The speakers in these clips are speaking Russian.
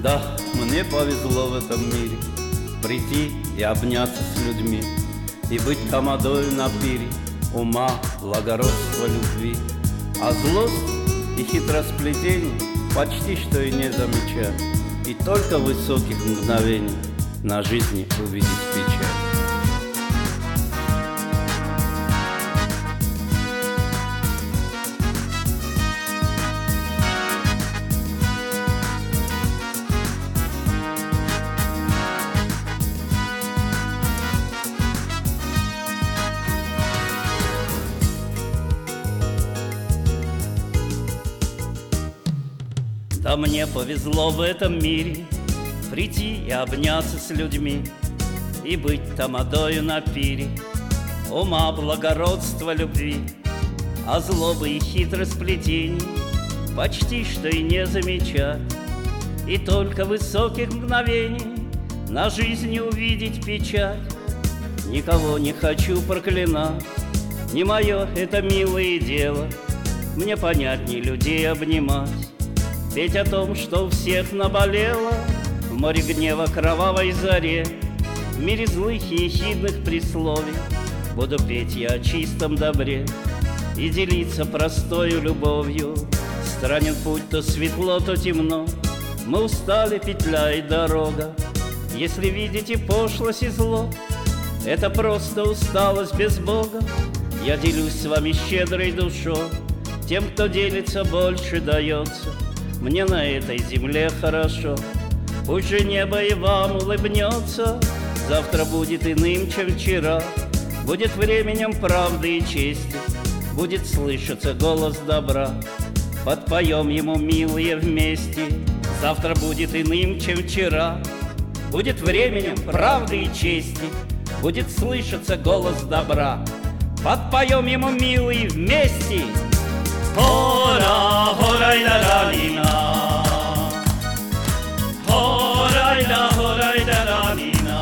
Да, мне повезло в этом мире прийти и обняться с людьми, и быть тамадою на пире ума, благородства, любви. А злость и хитросплетений почти что и не замечать, и только высоких мгновений на жизни увидеть печаль. Да мне повезло в этом мире прийти и обняться с людьми, и быть тамадою на пире ума, благородства, любви. А злобы и хитросплетений почти что и не замечать, и только высоких мгновений на жизни увидеть печаль. Никого не хочу проклинать, не мое это милое дело, мне понятней людей обнимать, петь о том, что у всех наболело в море гнева кровавой заре. В мире злых и ехидных присловий буду петь я о чистом добре и делиться простою любовью. Странен путь, то светло, то темно, мы устали, петля и дорога. Если видите пошлость и зло, это просто усталость без Бога. Я делюсь с вами щедрой душой, тем, кто делится, больше дается. Мне на этой земле хорошо, пусть же небо и вам улыбнется. Завтра будет иным, чем вчера, будет временем правды и чести, будет слышаться голос добра. Подпоем ему, милые, вместе. Завтра будет иным, чем вчера, будет временем правды и чести, будет слышаться голос добра. Подпоем ему, милые, вместе. Hora, hora ida ranina, hora ida ranina.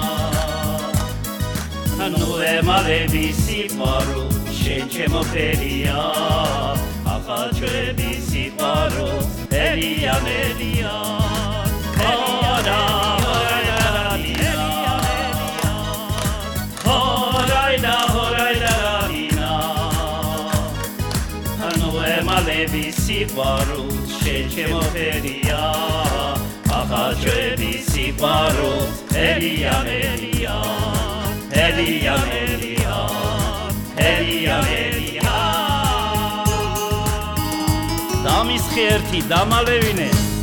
Nube male bisi paru, shenchemo peria, achache bisi paru, elia melia. Hora, hora ida ranina, hora ida ranina. Male bisi paru, shenchemo peria, achache bisi paru, elia melia, elia melia, elia melia. Da mischerti, da malevine.